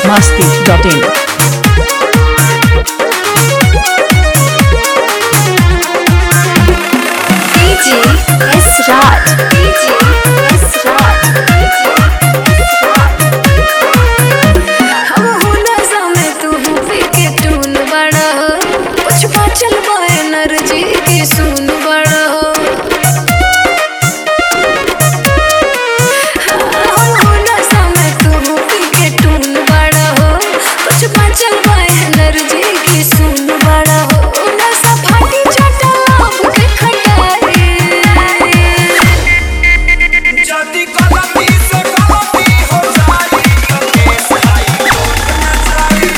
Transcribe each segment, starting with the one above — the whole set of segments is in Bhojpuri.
biharmasti.in DJ S Raj, DJ S Raj, DJ S Raj। हम हो नशा में तू पी के टून बड़ा हो, कुछ बाचल बा एनर्जी की सुन बड़ा हो। हम हो नशा में तू पी के टून बड़ा हो, कुछ बाचल बा एनर्जी की सुन बड़ा हो। नशा फाटी चटा अब के खटाई जदी कलमी से कलमी हो जाई केस आई कोर्ट में जाई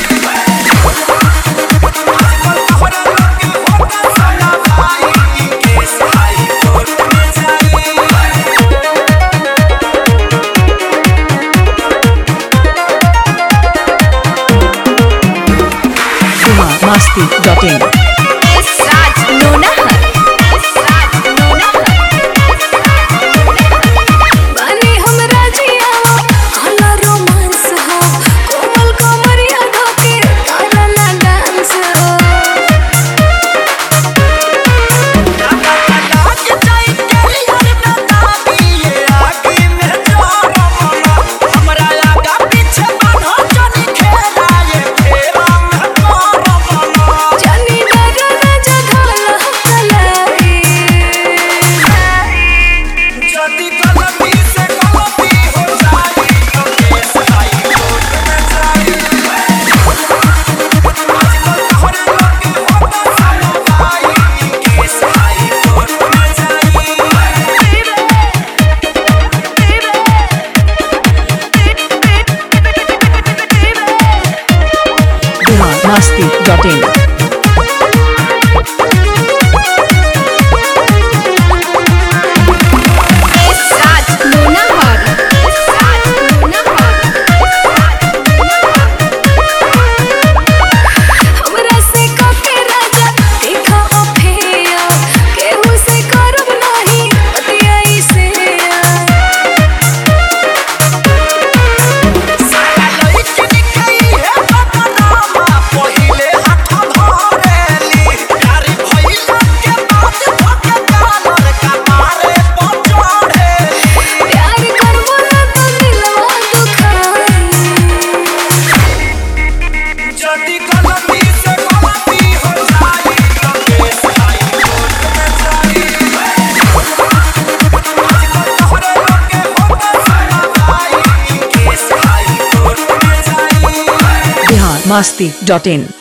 आजकल तोहरा लगे होता साला भाई केस आई कोर्ट में जाई biharmasti.in S Raj Nonahar, S Raj Nonahar। बनी हमरा जिया काला रोमांस हो, कोमल कोमरिया ढोके काला ना डांस हो। लाग जाई तेरी हर नदाबी ये आगे में जोर मना हमरा आगा पीछे बांधो जनी खेला ये फेरा में पार मना जानी डर ना जघाला कलाई जदी कलमी से कलमी हो जाई केस आई कोर्ट में जाई आजकल तोहरा लगे होता साला भाई केस आई कोर्ट में जाई biharmasti.in S Raj Nonahar, S Raj Nonahar। हमरा से काके राजा देखा अफेया, केहू से करब नाही बतियाई से। साला लइकन कई है बदनामा पहिले हाथ धरेली यारी भइला के बाद धोके कालर कपारे पर चढ़ेली प्यार करबो ना तो दिलवा दुखाई जदी कलमी से कलमी हो जाई केस आई कोर्ट में जाई आजकल तोहरा लगे होता साला भाई केस आई कोर्ट में जाई biharmasti.in